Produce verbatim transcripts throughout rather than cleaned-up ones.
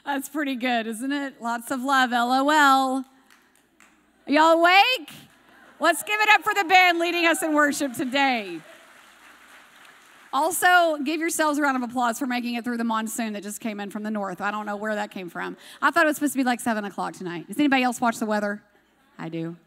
That's pretty good, isn't it? Lots of love, L O L. Are y'all awake? Let's give it up for the band leading us in worship today. Also, give yourselves a round of applause for making it through the monsoon that just came in from the north. I don't know where that came from. I thought it was supposed to be like seven o'clock tonight. Does anybody else watch the weather? I do.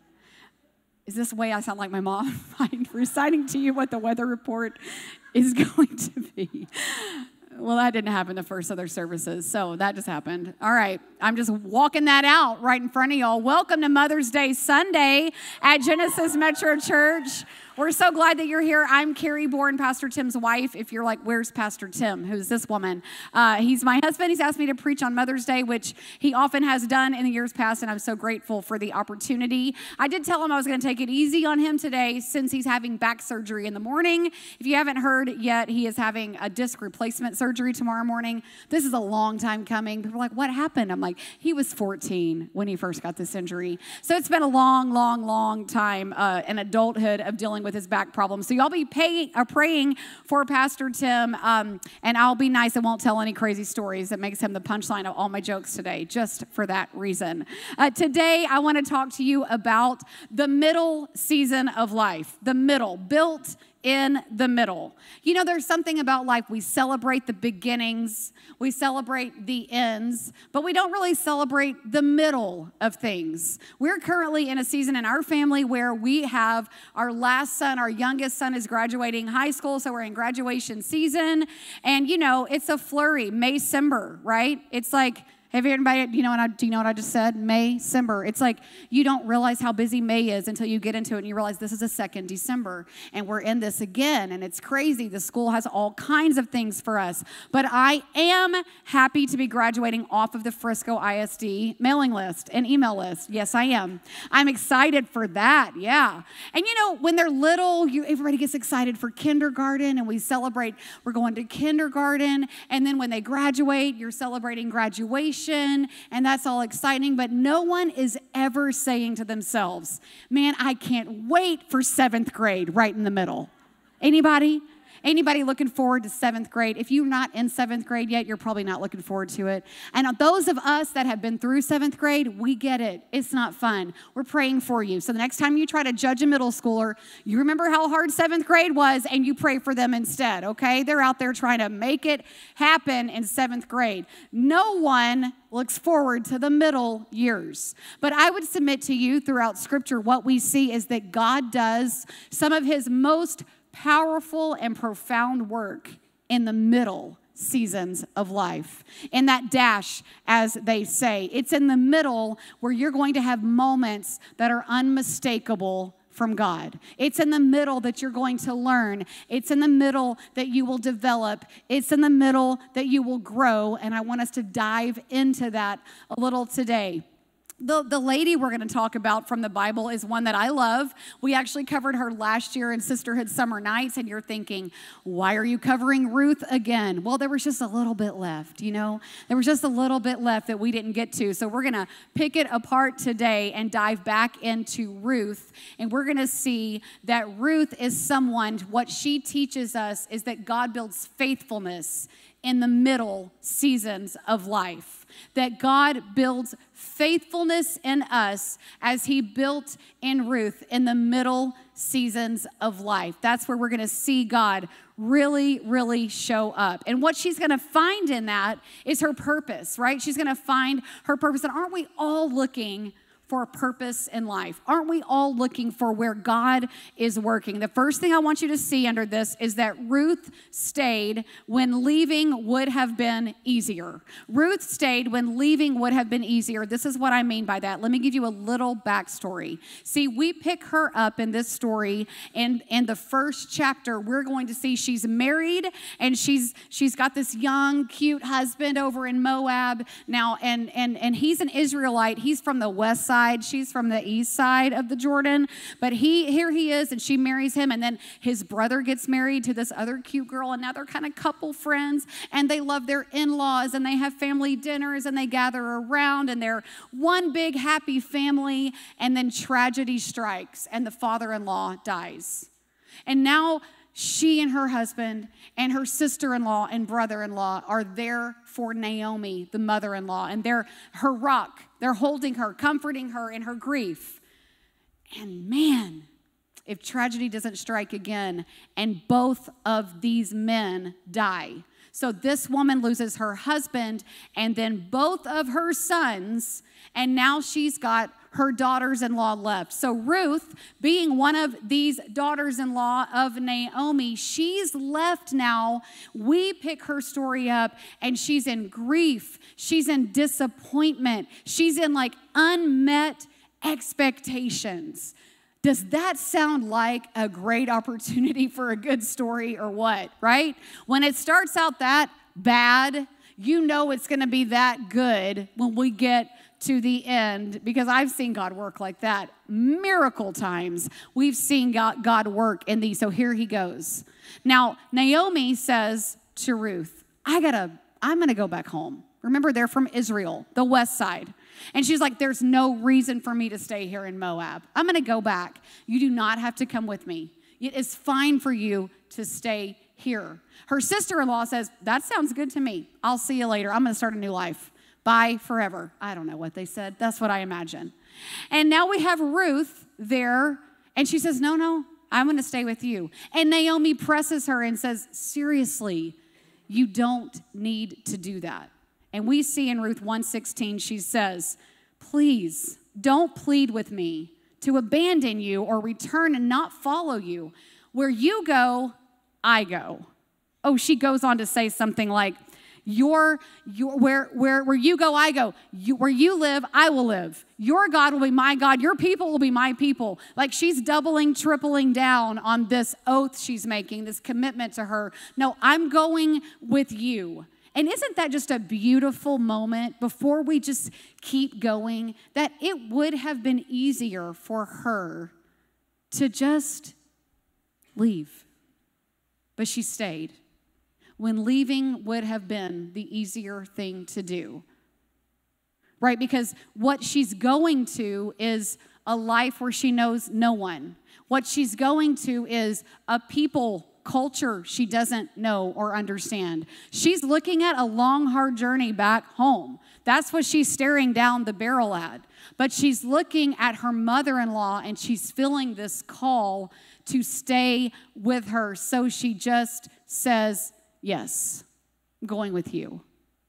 Is this the way I sound like my mom? I'm reciting to you what the weather report is going to be. Well, that didn't happen the first other services, so that just happened. All right, I'm just walking that out right in front of y'all. Welcome to Mother's Day Sunday at Genesis Metro Church. We're so glad that you're here. I'm Carrie Bourne, Pastor Tim's wife. If you're like, where's Pastor Tim? Who's this woman? Uh, he's my husband. He's asked me to preach on Mother's Day, which he often has done in the years past, and I'm so grateful for the opportunity. I did tell him I was going to take it easy on him today since he's having back surgery in the morning. If you haven't heard yet, he is having a disc replacement surgery tomorrow morning. This is a long time coming. People are like, what happened? I'm like, he was fourteen when he first got this injury. So it's been a long, long, long time, uh, an adulthood of dealing with his back problem. So y'all be paying, uh, praying for Pastor Tim, um, and I'll be nice and won't tell any crazy stories that makes him the punchline of all my jokes today, just for that reason. Uh, today, I want to talk to you about the middle season of life, the middle, built in the middle. You know, there's something about life. We celebrate the beginnings, we celebrate the ends, but we don't really celebrate the middle of things. We're currently in a season in our family where we have our last son, our youngest son is graduating high school, so we're in graduation season. And you know, it's a flurry, May-cember, right? It's like, have you everybody, do you know what I, do you know what I just said? May-cember. It's like you don't realize how busy May is until you get into it and you realize this is a second December and we're in this again and it's crazy. The school has all kinds of things for us. But I am happy to be graduating off of the Frisco I S D mailing list and email list. Yes, I am. I'm excited for that, yeah. And you know, when they're little, you, everybody gets excited for kindergarten and we celebrate, we're going to kindergarten. And then when they graduate, you're celebrating graduation. And that's all exciting, but no one is ever saying to themselves, man, I can't wait for seventh grade right in the middle. Anybody? Anybody looking forward to seventh grade? If you're not in seventh grade yet, you're probably not looking forward to it. And those of us that have been through seventh grade, we get it. It's not fun. We're praying for you. So the next time you try to judge a middle schooler, you remember how hard seventh grade was and you pray for them instead, okay? They're out there trying to make it happen in seventh grade. No one looks forward to the middle years. But I would submit to you throughout Scripture, what we see is that God does some of his most powerful and profound work in the middle seasons of life. In that dash, as they say, it's in the middle where you're going to have moments that are unmistakable from God. It's in the middle that you're going to learn. It's in the middle that you will develop. It's in the middle that you will grow. And I want us to dive into that a little today. The, the lady we're going to talk about from the Bible is one that I love. We actually covered her last year in Sisterhood Summer Nights, and you're thinking, why are you covering Ruth again? Well, there was just a little bit left, you know? There was just a little bit left that we didn't get to. So we're going to pick it apart today and dive back into Ruth, and we're going to see that Ruth is someone, what she teaches us is that God builds faithfulness in the middle seasons of life. That God builds faithfulness in us as he built in Ruth in the middle seasons of life. That's where we're going to see God really, really show up. And what she's going to find in that is her purpose, right? She's going to find her purpose. And aren't we all looking for a purpose in life? Aren't we all looking for where God is working? The first thing I want you to see under this is that Ruth stayed when leaving would have been easier. Ruth stayed when leaving would have been easier. This is what I mean by that. Let me give you a little backstory. See, we pick her up in this story, and in the first chapter, we're going to see she's married, and she's she's got this young, cute husband over in Moab now, and and and he's an Israelite. He's from the west side. She's from the east side of the Jordan, but he here he is, and she marries him, and then his brother gets married to this other cute girl, and now they're kind of couple friends, and they love their in-laws, and they have family dinners, and they gather around, and they're one big happy family, and then tragedy strikes, and the father-in-law dies. And now she and her husband and her sister-in-law and brother-in-law are there for Naomi, the mother-in-law, and they're her rock. They're holding her, comforting her in her grief. And man, if tragedy doesn't strike again and both of these men die. So this woman loses her husband and then both of her sons, and now she's got her daughters-in-law left. So Ruth, being one of these daughters-in-law of Naomi, she's left now. We pick her story up, and she's in grief. She's in disappointment. She's in like unmet expectations. Does that sound like a great opportunity for a good story or what, right? When it starts out that bad, you know it's going to be that good when we get to the end, because I've seen God work like that. Miracle times. We've seen God, God work in these. So here he goes. Now, Naomi says to Ruth, I gotta, I'm gonna go back home. Remember, they're from Israel, the west side. And she's like, there's no reason for me to stay here in Moab. I'm gonna go back. You do not have to come with me. It is fine for you to stay here. Her sister-in-law says, that sounds good to me. I'll see you later. I'm gonna start a new life. Bye forever. I don't know what they said. That's what I imagine. And now we have Ruth there, and she says, no, no, I'm going to stay with you. And Naomi presses her and says, seriously, you don't need to do that. And we see in Ruth one sixteen, she says, please don't plead with me to abandon you or return and not follow you. Where you go, I go. Oh, she goes on to say something like, Your, your, where, where, where you go, I go. You, where you live, I will live. Your God will be my God. Your people will be my people. Like she's doubling, tripling down on this oath she's making, this commitment to her. No, I'm going with you. And isn't that just a beautiful moment before we just keep going, that it would have been easier for her to just leave. But she stayed, when leaving would have been the easier thing to do, right? Because what she's going to is a life where she knows no one. What she's going to is a people culture she doesn't know or understand. She's looking at a long, hard journey back home. That's what she's staring down the barrel at. But she's looking at her mother-in-law, and she's feeling this call to stay with her. So she just says, yes, I'm going with you.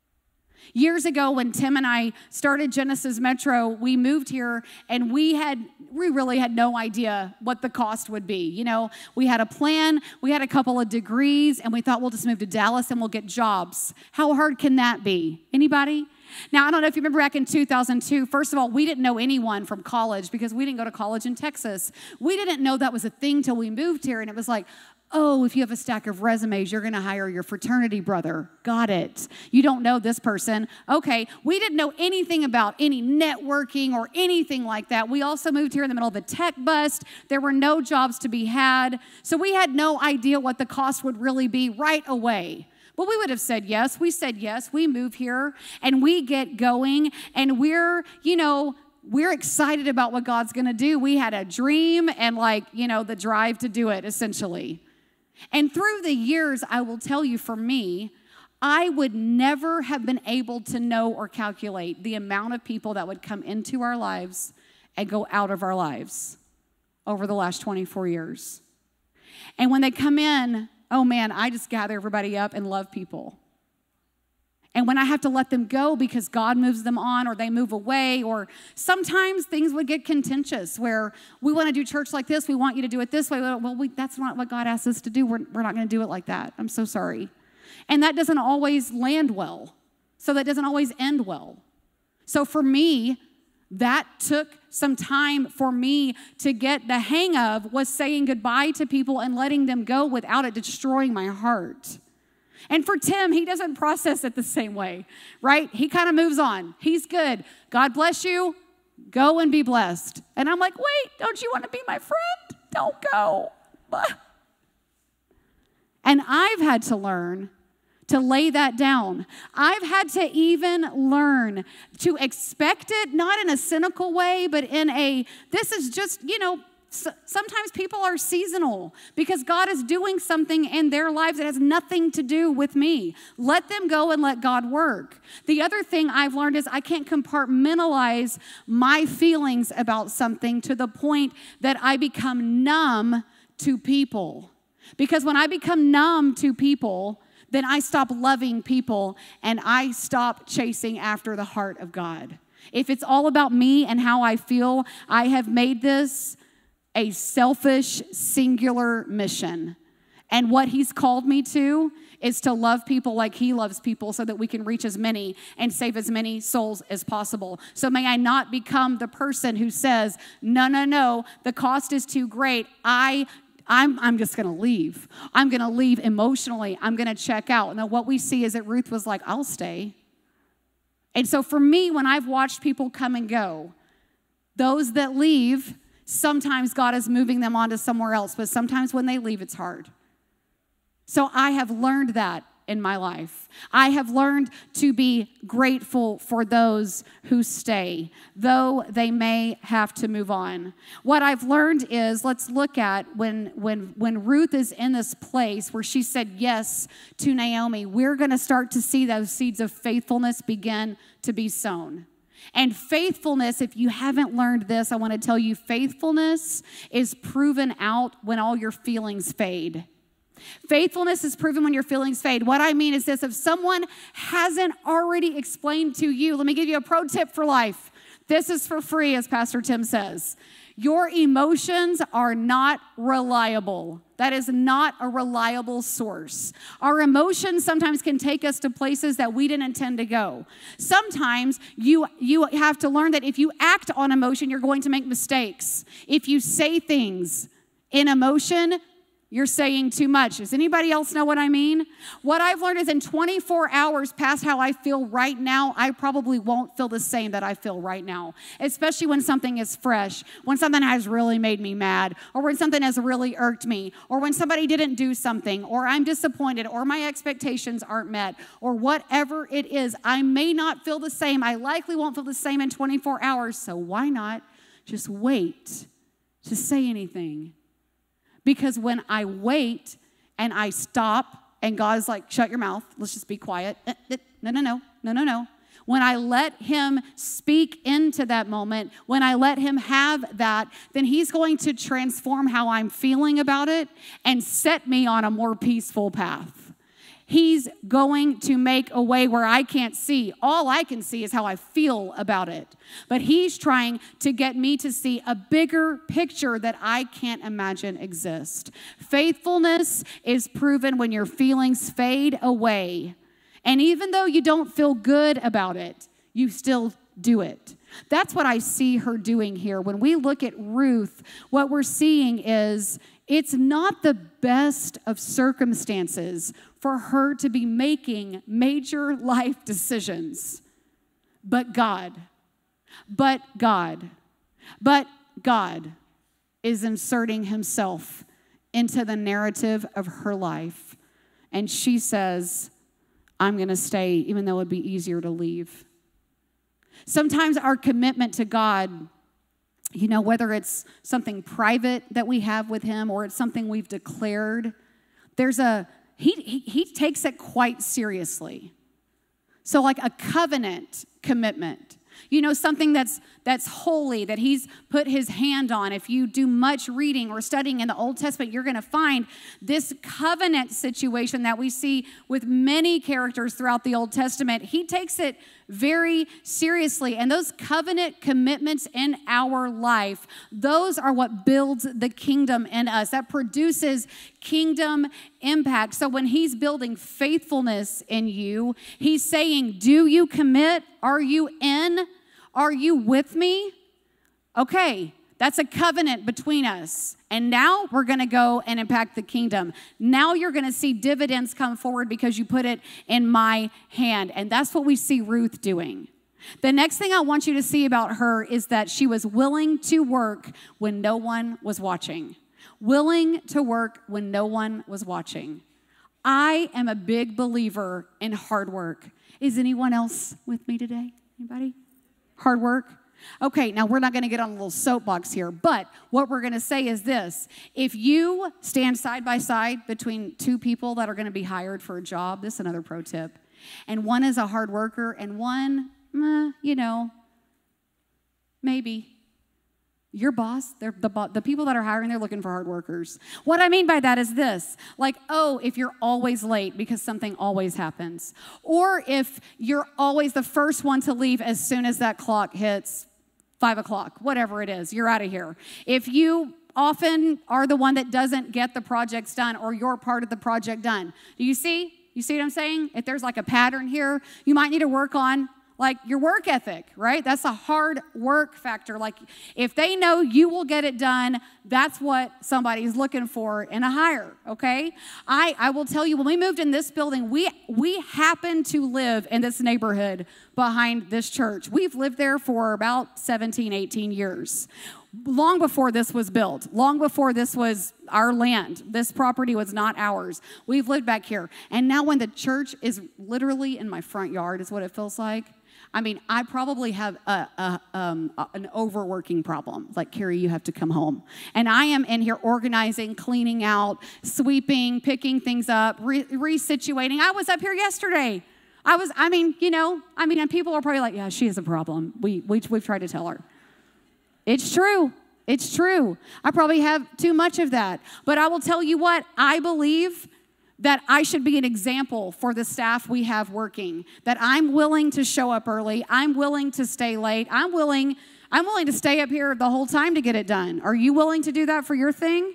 Years ago, when Tim and I started Genesis Metro, we moved here, and we had we really had no idea what the cost would be. You know, we had a plan, we had a couple of degrees, and we thought we'll just move to Dallas and we'll get jobs. How hard can that be? Anybody? Now, I don't know if you remember back in two thousand two, first of all, we didn't know anyone from college because we didn't go to college in Texas. We didn't know that was a thing till we moved here, and it was like, oh, if you have a stack of resumes, you're going to hire your fraternity brother. Got it. You don't know this person. Okay. We didn't know anything about any networking or anything like that. We also moved here in the middle of the tech bust. There were no jobs to be had. So we had no idea what the cost would really be right away. Well, we would have said yes. We said yes. We move here and we get going, and we're, you know, we're excited about what God's going to do. We had a dream and like, you know, the drive to do it essentially. And through the years, I will tell you, for me, I would never have been able to know or calculate the amount of people that would come into our lives and go out of our lives over the last twenty-four years. And when they come in, oh man, I just gather everybody up and love people. And when I have to let them go because God moves them on or they move away, or sometimes things would get contentious where we want to do church like this, we want you to do it this way. Well, we, that's not what God asked us to do. We're, we're not going to do it like that. I'm so sorry. And that doesn't always land well. So that doesn't always end well. So for me, that took some time for me to get the hang of, was saying goodbye to people and letting them go without it destroying my heart. And for Tim, he doesn't process it the same way, right? He kind of moves on. He's good. God bless you. Go and be blessed. And I'm like, wait, don't you want to be my friend? Don't go. And I've had to learn to lay that down. I've had to even learn to expect it, not in a cynical way, but in a, this is just, you know, So sometimes people are seasonal because God is doing something in their lives that has nothing to do with me. Let them go and let God work. The other thing I've learned is I can't compartmentalize my feelings about something to the point that I become numb to people. Because when I become numb to people, then I stop loving people and I stop chasing after the heart of God. If it's all about me and how I feel, I have made this a selfish, singular mission. And what he's called me to is to love people like he loves people so that we can reach as many and save as many souls as possible. So may I not become the person who says, no, no, no, the cost is too great. I I'm, I'm just going to leave. I'm going to leave emotionally. I'm going to check out. And then what we see is that Ruth was like, I'll stay. And so for me, when I've watched people come and go, those that leave, sometimes God is moving them on to somewhere else, but sometimes when they leave, it's hard. So I have learned that in my life. I have learned to be grateful for those who stay, though they may have to move on. What I've learned is, let's look at when, when, when Ruth is in this place where she said yes to Naomi, we're going to start to see those seeds of faithfulness begin to be sown. And faithfulness, if you haven't learned this, I want to tell you, faithfulness is proven out when all your feelings fade. Faithfulness is proven when your feelings fade. What I mean is this: if someone hasn't already explained to you, let me give you a pro tip for life. This is for free, as Pastor Tim says. Your emotions are not reliable. That is not a reliable source. Our emotions sometimes can take us to places that we didn't intend to go. Sometimes you, you have to learn that if you act on emotion, you're going to make mistakes. If you say things in emotion, you're saying too much. Does anybody else know what I mean? What I've learned is in twenty-four hours past how I feel right now, I probably won't feel the same that I feel right now, especially when something is fresh, when something has really made me mad, or when something has really irked me, or when somebody didn't do something, or I'm disappointed, or my expectations aren't met, or whatever it is. I may not feel the same. I likely won't feel the same in twenty-four hours, so why not just wait to say anything? Because when I wait and I stop and God's like, shut your mouth, let's just be quiet. No, no, no, no, no, no. When I let him speak into that moment, when I let him have that, then he's going to transform how I'm feeling about it and set me on a more peaceful path. He's going to make a way where I can't see. All I can see is how I feel about it. But he's trying to get me to see a bigger picture that I can't imagine exist. Faithfulness is proven when your feelings fade away. And even though you don't feel good about it, you still do it. That's what I see her doing here. When we look at Ruth, what we're seeing is it's not the best of circumstances for her to be making major life decisions. But God, but God, but God is inserting himself into the narrative of her life. And she says, I'm going to stay, even though it would be easier to leave. Sometimes our commitment to God, you know, whether it's something private that we have with him or it's something we've declared, there's a, he, he, he takes it quite seriously. So like a covenant commitment, you know, something that's that's holy, that he's put his hand on. If you do much reading or studying in the Old Testament, you're going to find this covenant situation that we see with many characters throughout the Old Testament. He takes it very seriously. And those covenant commitments in our life, those are what builds the kingdom in us. That produces kingdom impact. So when he's building faithfulness in you, he's saying, do you commit? Are you in? Are you with me? Okay, that's a covenant between us. And now we're going to go and impact the kingdom. Now you're going to see dividends come forward because you put it in my hand. And that's what we see Ruth doing. The next thing I want you to see about her is that she was willing to work when no one was watching. Willing to work when no one was watching. I am a big believer in hard work. Is anyone else with me today? Anybody? Hard work. Okay, now we're not going to get on a little soapbox here, but what we're going to say is this. If you stand side by side between two people that are going to be hired for a job, this is another pro tip, and one is a hard worker and one, eh, you know, maybe. Your boss, they're the, bo- the people that are hiring, they're looking for hard workers. What I mean by that is this, like, oh, if you're always late because something always happens, or if you're always the first one to leave as soon as that clock hits five o'clock, whatever it is, you're out of here. If you often are the one that doesn't get the projects done or your part of the project done, do you see? You see what I'm saying? If there's like a pattern here, you might need to work on like your work ethic, right? That's a hard work factor. Like if they know you will get it done, that's what somebody's looking for in a hire, okay? I, I will tell you, when we moved in this building, we, we happened to live in this neighborhood behind this church. We've lived there for about seventeen, eighteen years. Long before this was built, long before this was our land, this property was not ours. We've lived back here. And now when the church is literally in my front yard is what it feels like. I mean, I probably have a, a, um, a, an overworking problem. Like, Carrie, you have to come home. And I am in here organizing, cleaning out, sweeping, picking things up, re- resituating. I was up here yesterday. I was, I mean, you know, I mean, and people are probably like, yeah, she has a problem. We, we, we've tried to tell her. It's true. It's true. I probably have too much of that. But I will tell you what, I believe that I should be an example for the staff we have working, that I'm willing to show up early. I'm willing to stay late. I'm willing, I'm willing to stay up here the whole time to get it done. Are you willing to do that for your thing?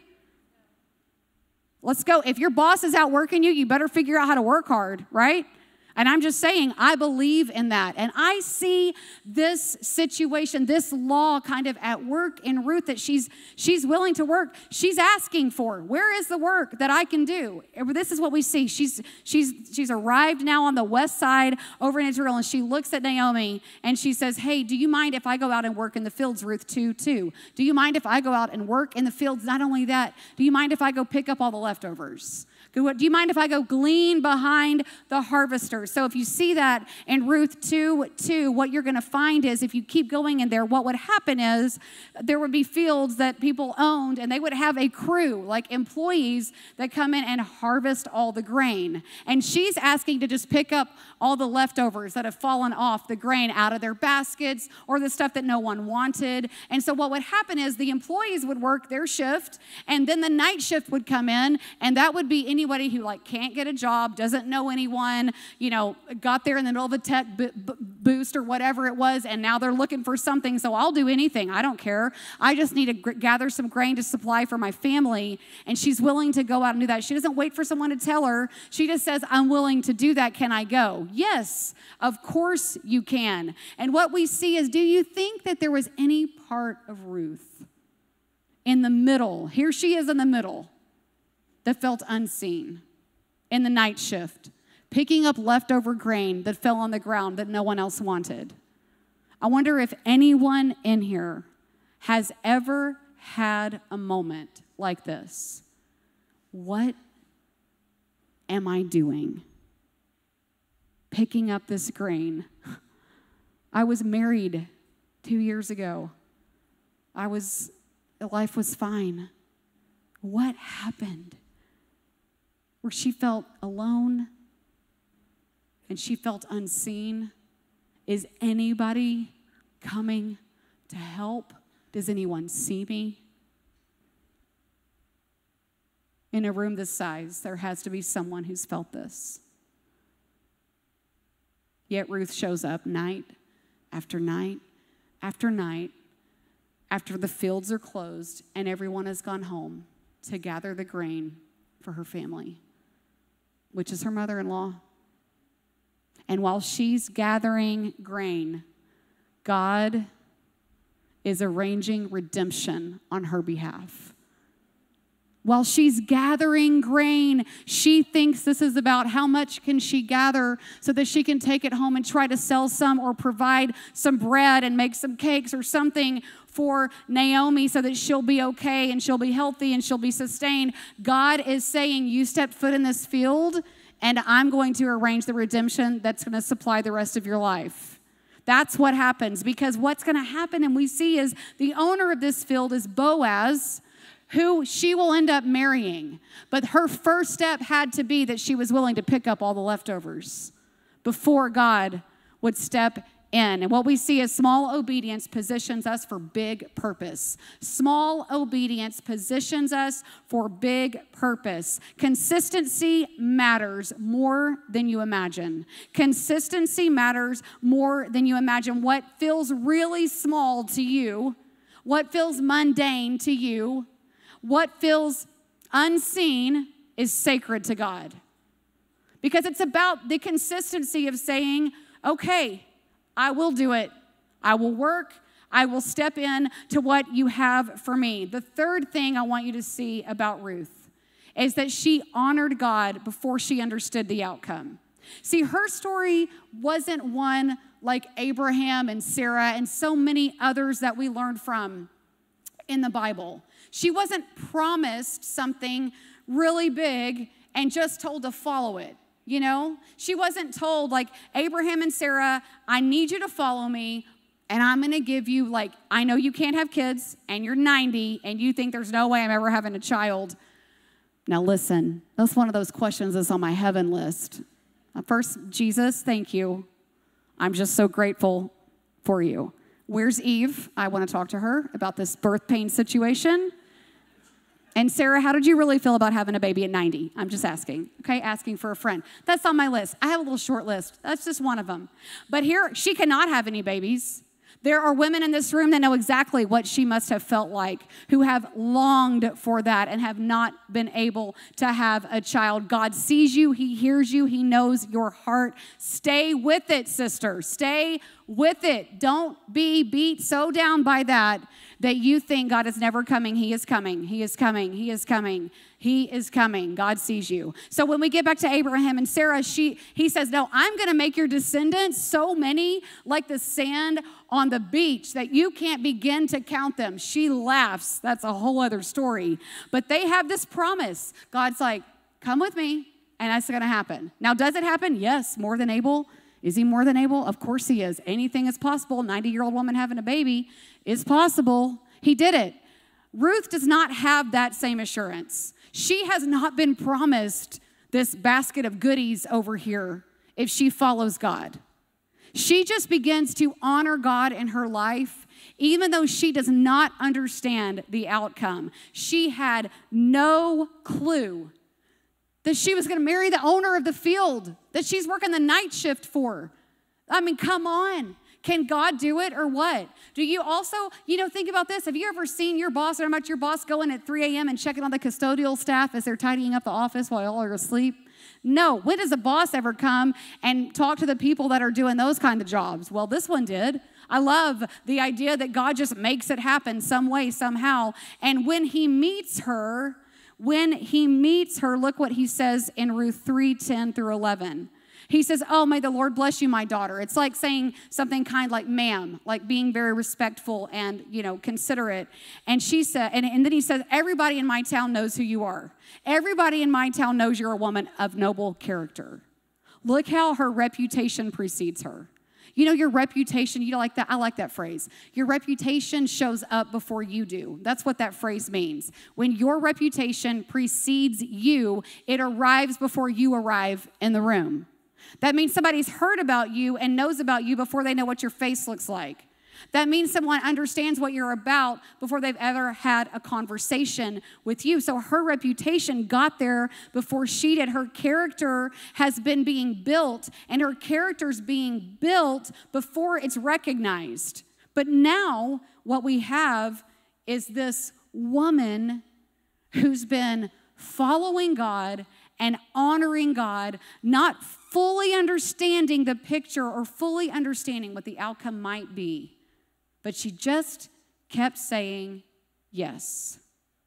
Let's go. If your boss is out working you, you better figure out how to work hard, right? And I'm just saying, I believe in that. And I see this situation, this law kind of at work in Ruth, that she's she's willing to work. She's asking for, where is the work that I can do? This is what we see. She's she's she's arrived now on the west side over in Israel, and she looks at Naomi and she says, hey, do you mind if I go out and work in the fields, Ruth two two? Do you mind if I go out and work in the fields? Not only that, do you mind if I go pick up all the leftovers? Do you mind if I go glean behind the harvesters? So if you see that in Ruth two two, what you're going to find is if you keep going in there, what would happen is there would be fields that people owned, and they would have a crew, like employees, that come in and harvest all the grain. And she's asking to just pick up all the leftovers that have fallen off the grain out of their baskets or the stuff that no one wanted. And so what would happen is the employees would work their shift, and then the night shift would come in, and that would be any Anybody who like can't get a job, doesn't know anyone, you know, got there in the middle of a tech b- b- boost or whatever it was, and now they're looking for something, so I'll do anything. I don't care. I just need to g- gather some grain to supply for my family, and she's willing to go out and do that. She doesn't wait for someone to tell her. She just says, I'm willing to do that. Can I go? Yes, of course you can. And what we see is, do you think that there was any part of Ruth in the middle, here she is in the middle, that felt unseen in the night shift, picking up leftover grain that fell on the ground that no one else wanted? I wonder if anyone in here has ever had a moment like this. What am I doing? Picking up this grain. I was married two years ago. I was, life was fine. What happened? Where she felt alone and she felt unseen. Is anybody coming to help? Does anyone see me? In a room this size, there has to be someone who's felt this. Yet Ruth shows up night after night after night after the fields are closed and everyone has gone home to gather the grain for her family, which is her mother-in-law. And while she's gathering grain, God is arranging redemption on her behalf. While she's gathering grain, she thinks this is about how much can she gather so that she can take it home and try to sell some or provide some bread and make some cakes or something for Naomi so that she'll be okay and she'll be healthy and she'll be sustained. God is saying, you step foot in this field and I'm going to arrange the redemption that's going to supply the rest of your life. That's what happens, because what's going to happen, and we see, is the owner of this field is Boaz, who she will end up marrying. But her first step had to be that she was willing to pick up all the leftovers before God would step in. And what we see is small obedience positions us for big purpose. Small obedience positions us for big purpose. Consistency matters more than you imagine. Consistency matters more than you imagine. What feels really small to you, what feels mundane to you, what feels unseen is sacred to God. Because it's about the consistency of saying, okay, I will do it. I will work. I will step in to what you have for me. The third thing I want you to see about Ruth is that she honored God before she understood the outcome. See, her story wasn't one like Abraham and Sarah and so many others that we learned from in the Bible. She wasn't promised something really big and just told to follow it, you know? She wasn't told, like, Abraham and Sarah, I need you to follow me, and I'm going to give you, like, I know you can't have kids, and you're ninety, and you think there's no way I'm ever having a child. Now, listen, that's one of those questions that's on my heaven list. First, Jesus, thank you. I'm just so grateful for you. Where's Eve? I want to talk to her about this birth pain situation. And Sarah, how did you really feel about having a baby at ninety? I'm just asking, okay? Asking for a friend. That's on my list. I have a little short list. That's just one of them. But here, she cannot have any babies. There are women in this room that know exactly what she must have felt like, who have longed for that and have not been able to have a child. God sees you. He hears you. He knows your heart. Stay with it, sister. Stay with it. Don't be beat so down by that that you think God is never coming. He is coming. He is coming. He is coming. He is coming. God sees you. So when we get back to Abraham and Sarah, she he says, no, I'm going to make your descendants so many like the sand on the beach that you can't begin to count them. She laughs. That's a whole other story. But they have this promise. God's like, come with me, and that's going to happen. Now, does it happen? Yes, more than able. Is he more than able? Of course he is. Anything is possible. ninety-year-old woman having a baby is possible. He did it. Ruth does not have that same assurance. She has not been promised this basket of goodies over here if she follows God. She just begins to honor God in her life, even though she does not understand the outcome. She had no clue that she was going to marry the owner of the field that she's working the night shift for. I mean, come on. Can God do it or what? Do you also, you know, think about this. Have you ever seen your boss or about your boss going at three a.m. and checking on the custodial staff as they're tidying up the office while y'all are asleep? No. When does a boss ever come and talk to the people that are doing those kind of jobs? Well, this one did. I love the idea that God just makes it happen some way, somehow. And when he meets her, when he meets her, look what he says in Ruth three, ten through eleven. He says, oh, may the Lord bless you, my daughter. It's like saying something kind like ma'am, like being very respectful and, you know, considerate. And she said, and, and then he says, everybody in my town knows who you are. Everybody in my town knows you're a woman of noble character. Look how her reputation precedes her. You know, your reputation, you know, like that. I like that phrase. Your reputation shows up before you do. That's what that phrase means. When your reputation precedes you, it arrives before you arrive in the room. That means somebody's heard about you and knows about you before they know what your face looks like. That means someone understands what you're about before they've ever had a conversation with you. So her reputation got there before she did. Her character has been being built, and her character's being built before it's recognized. But now what we have is this woman who's been following God and honoring God, not fully understanding the picture or fully understanding what the outcome might be. But she just kept saying yes.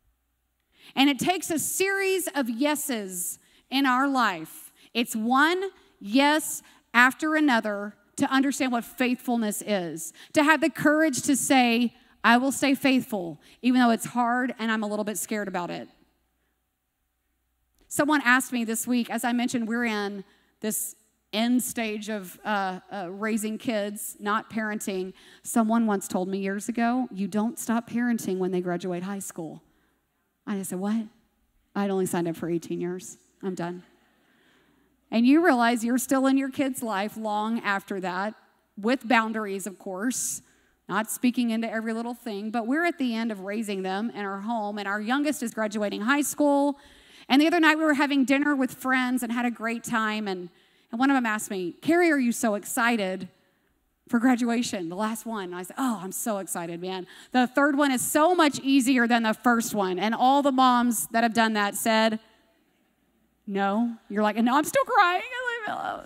And it takes a series of yeses in our life. It's one yes after another to understand what faithfulness is. To have the courage to say, I will stay faithful, even though it's hard and I'm a little bit scared about it. Someone asked me this week, as I mentioned, we're in this end stage of uh, uh, raising kids, not parenting. Someone once told me years ago, you don't stop parenting when they graduate high school. I just said, what? I'd only signed up for eighteen years. I'm done. And you realize you're still in your kid's life long after that, with boundaries, of course, not speaking into every little thing, but we're at the end of raising them in our home, and our youngest is graduating high school. And the other night we were having dinner with friends and had a great time, and, and one of them asked me, Carrie, are you so excited for graduation? The last one. And I said, oh, I'm so excited, man. The third one is so much easier than the first one. And all the moms that have done that said, no. You're like, no, I'm still crying. Leave me alone.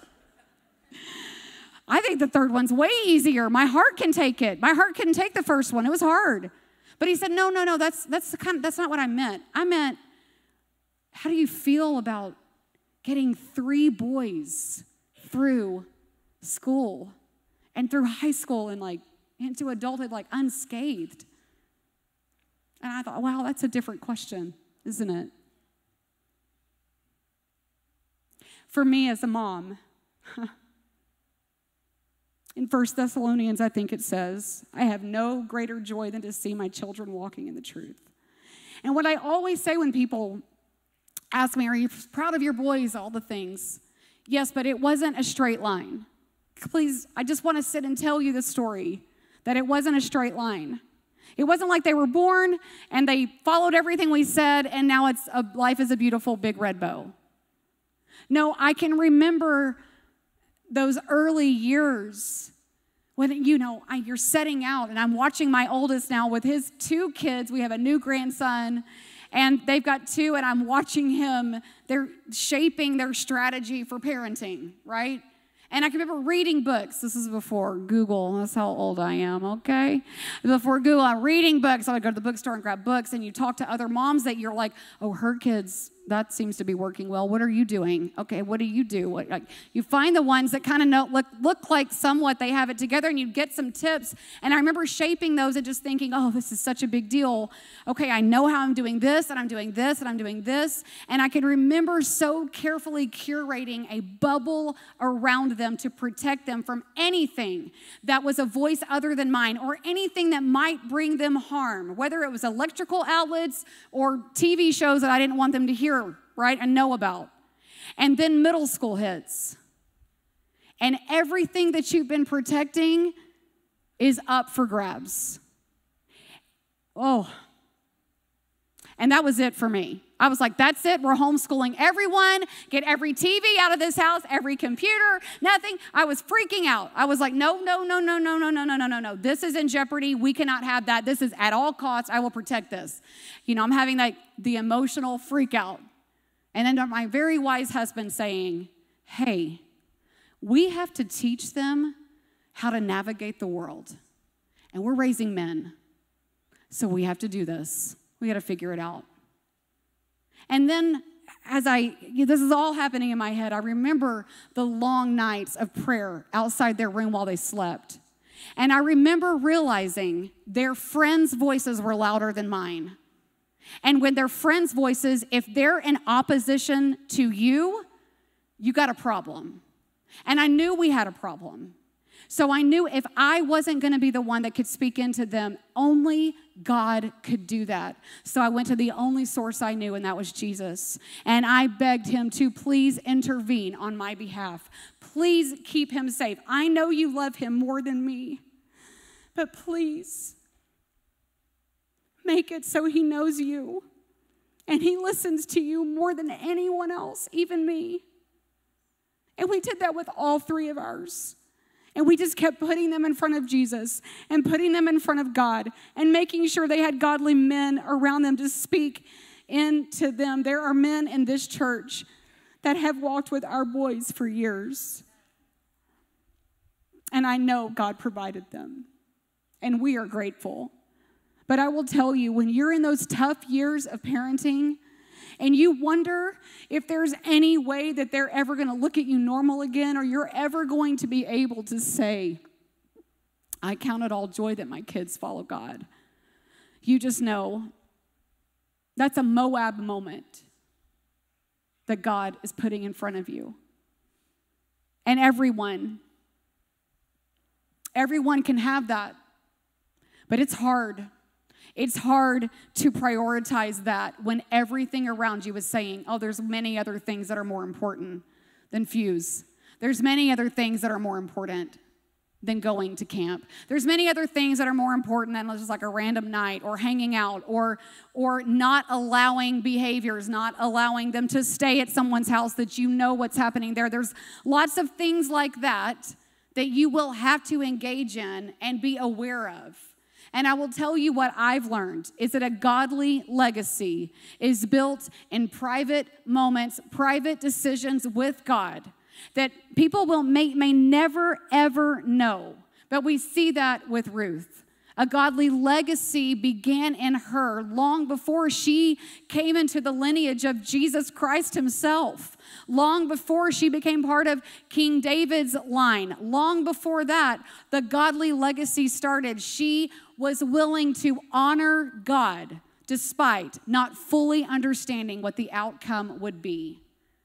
I think the third one's way easier. My heart can take it. My heart couldn't take the first one. It was hard. But he said, no, no, no, that's that's the kind of, that's not what I meant. I meant, how do you feel about getting three boys through school and through high school and like into adulthood like unscathed? And I thought, wow, that's a different question, isn't it? For me as a mom, in First Thessalonians, I think it says, I have no greater joy than to see my children walking in the truth. And what I always say when people ask me, are you proud of your boys, all the things? Yes, but it wasn't a straight line. Please, I just want to sit and tell you the story, that it wasn't a straight line. It wasn't like they were born and they followed everything we said and now it's a, life is a beautiful big red bow. No, I can remember those early years when, you know, I, you're setting out, and I'm watching my oldest now with his two kids. We have a new grandson, and they've got two, and I'm watching him. They're shaping their strategy for parenting, right? And I can remember reading books. This is before Google. That's how old I am, okay? Before Google, I'm reading books. I would go to the bookstore and grab books, and you talk to other moms that you're like, oh, her kids, that seems to be working well. What are you doing? Okay, what do you do? What, like, you find the ones that kind of know look, look like somewhat they have it together, and you get some tips. And I remember shaping those and just thinking, oh, this is such a big deal. Okay, I know how I'm doing this, and I'm doing this, and I'm doing this. And I can remember so carefully curating a bubble around them to protect them from anything that was a voice other than mine or anything that might bring them harm, whether it was electrical outlets or T V shows that I didn't want them to hear, right, and know about. And then middle school hits. And everything that you've been protecting is up for grabs. Oh. And that was it for me. I was like, that's it. We're homeschooling everyone. Get every T V out of this house, every computer, nothing. I was freaking out. I was like, no, no, no, no, no, no, no, no, no, no, no. This is in jeopardy. We cannot have that. This is at all costs. I will protect this. You know, I'm having like the emotional freak out. And then my very wise husband saying, hey, we have to teach them how to navigate the world. And we're raising men. So we have to do this. We got to figure it out. And then as I, this is all happening in my head, I remember the long nights of prayer outside their room while they slept. And I remember realizing their friends' voices were louder than mine. And when their friends' voices, if they're in opposition to you, you got a problem. And I knew we had a problem. So I knew if I wasn't going to be the one that could speak into them, only God could do that. So I went to the only source I knew, and that was Jesus. And I begged him to please intervene on my behalf. Please keep him safe. I know you love him more than me, but please make it so he knows you and he listens to you more than anyone else, even me. And we did that with all three of ours. And we just kept putting them in front of Jesus and putting them in front of God and making sure they had godly men around them to speak into them. There are men in this church that have walked with our boys for years. And I know God provided them. And we are grateful. But I will tell you, when you're in those tough years of parenting, and you wonder if there's any way that they're ever going to look at you normal again, or you're ever going to be able to say, I count it all joy that my kids follow God. You just know that's a Moab moment that God is putting in front of you. And everyone, everyone can have that. But it's hard. It's hard to prioritize that when everything around you is saying, oh, there's many other things that are more important than Fuse. There's many other things that are more important than going to camp. There's many other things that are more important than just like a random night or hanging out or, or not allowing behaviors, not allowing them to stay at someone's house that you know what's happening there. There's lots of things like that that you will have to engage in and be aware of. And I will tell you what I've learned is that a godly legacy is built in private moments, private decisions with God that people will may, may never, ever know. But we see that with Ruth. A godly legacy began in her long before she came into the lineage of Jesus Christ himself. Long before she became part of King David's line. Long before that, the godly legacy started. She was willing to honor God despite not fully understanding what the outcome would be.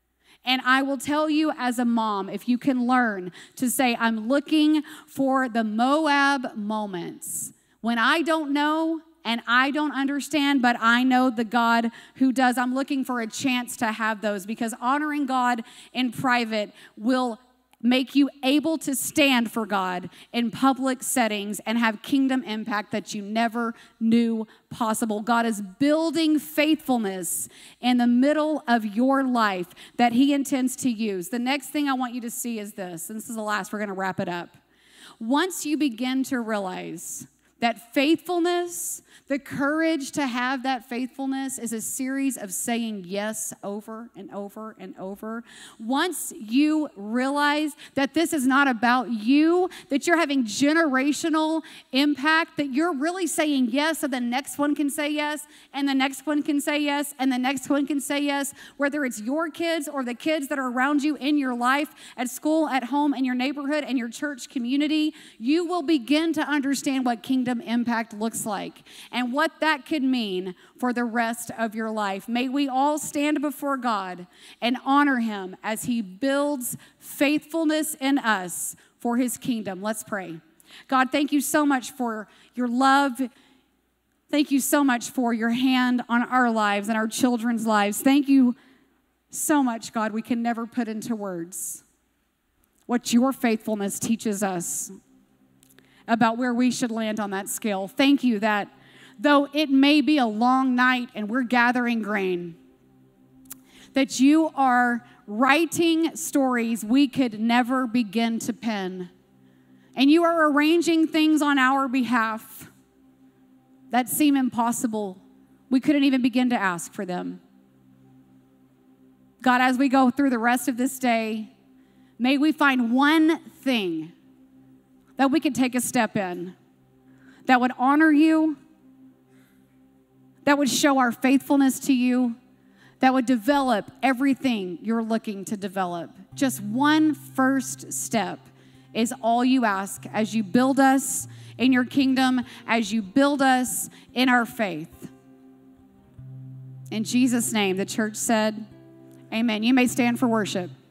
And I will tell you as a mom, if you can learn to say, I'm looking for the Moab moments when I don't know and I don't understand, but I know the God who does. I'm looking for a chance to have those because honoring God in private will make you able to stand for God in public settings and have kingdom impact that you never knew possible. God is building faithfulness in the middle of your life that he intends to use. The next thing I want you to see is this, and this is the last, we're going to wrap it up. Once you begin to realize that faithfulness, the courage to have that faithfulness is a series of saying yes over and over and over. Once you realize that this is not about you, that you're having generational impact, that you're really saying yes so the next one can say yes, and the next one can say yes, and the next one can say yes, whether it's your kids or the kids that are around you in your life, at school, at home, in your neighborhood, and your church community, you will begin to understand what kingdom impact looks like and what that could mean for the rest of your life. May we all stand before God and honor him as he builds faithfulness in us for his kingdom. Let's pray. God, thank you so much for your love. Thank you so much for your hand on our lives and our children's lives. Thank you so much, God. We can never put into words what your faithfulness teaches us about where we should land on that scale. Thank you that though it may be a long night and we're gathering grain, that you are writing stories we could never begin to pen. And you are arranging things on our behalf that seem impossible. We couldn't even begin to ask for them. God, as we go through the rest of this day, may we find one thing that we could take a step in that would honor you, that would show our faithfulness to you, that would develop everything you're looking to develop. Just one first step is all you ask as you build us in your kingdom, as you build us in our faith. In Jesus' name, the church said, amen. You may stand for worship.